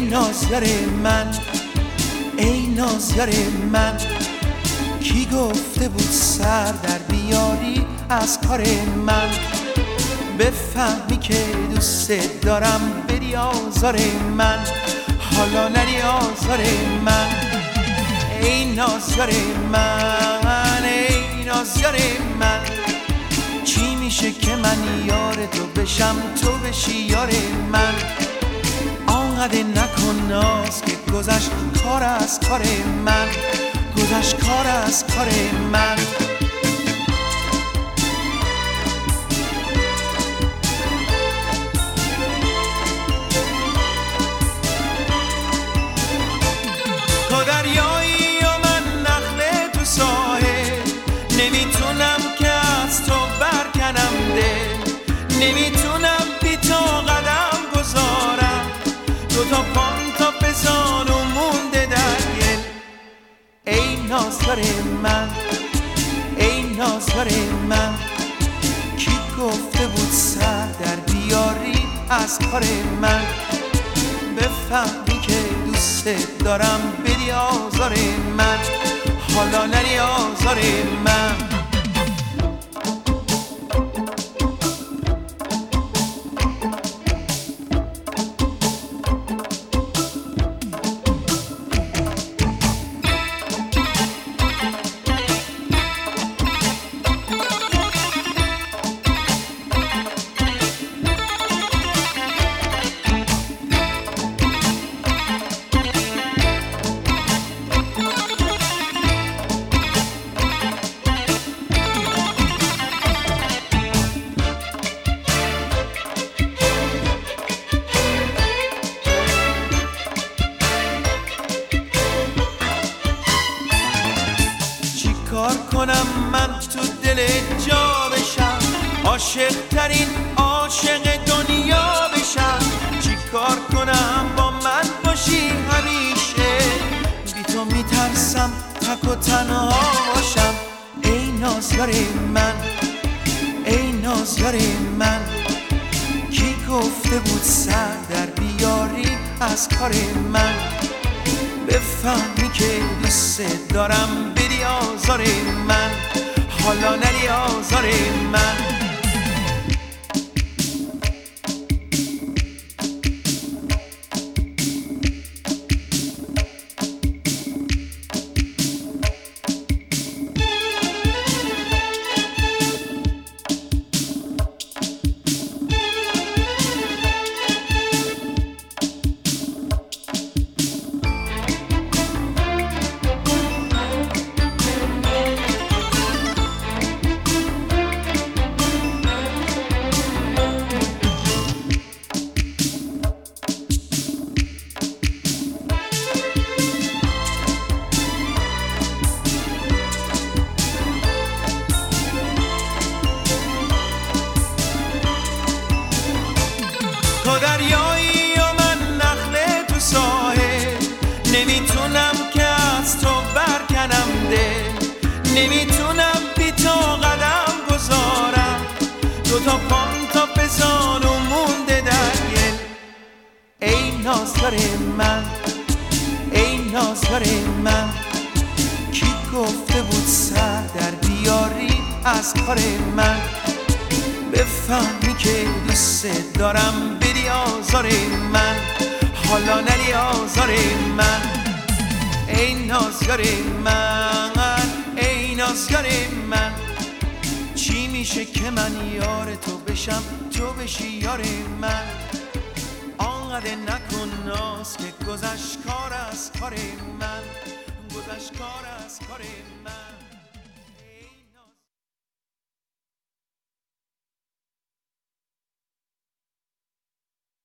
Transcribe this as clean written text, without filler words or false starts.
نازیار من، ای نازیار من، کی گفته بود سر در بیاری از کار من؟ بفهمی که دوست دارم بری آزار من، حالا نری آزار من. ای نازیار من، ای نازیار من، چی میشه که من یار تو بشم تو بشی یار من؟ آنقدر نکن ناز که گذشت کار از کار من، گذشت کار از کار من. تو دریایی و من نخله تو ساحل، نمیتونم که از تو برکنم دل، نمیتونم بی تو قدم گذارم، دوتا پام تا بزانو مونده در گل. ای نازیار من، ای نازیار من، کی گفته بود سر در بیاری از کار من؟ بفهمی که دوست دارم بری آزار من، حالا نری آزار من. کار کنم من تو دل جا بشم، عاشق ترین عاشق دنیا بشم؟ چی کار کنم با من باشی همیشه، بی تو میترسم تک و تنها باشم. ای نازیار من، ای نازیار من، کی گفته بود سر در بیاری از کار من؟ بفهمی که دوست دارم بری آزار من، حالا نری آزار من. تو دریایی و من نخله تو ساحل، نمیتونم که از تو برکنم دل، نمیتونم بی تو قدم گذارم، دوتا پام تا بزانو مونده در گل. ای نازیار من، ای نازیار من، کی گفته بود سر در بیاری از کار من؟ بفهمی که دوست دارم بری آزار من، حالا نری آزار من. ای نازیار من، ای نازیار من، چی میشه که من یار تو بشم تو بشی یار من؟ آنقدر نکن ناز که گذشت کار از کار من، گذشت کار از کار من.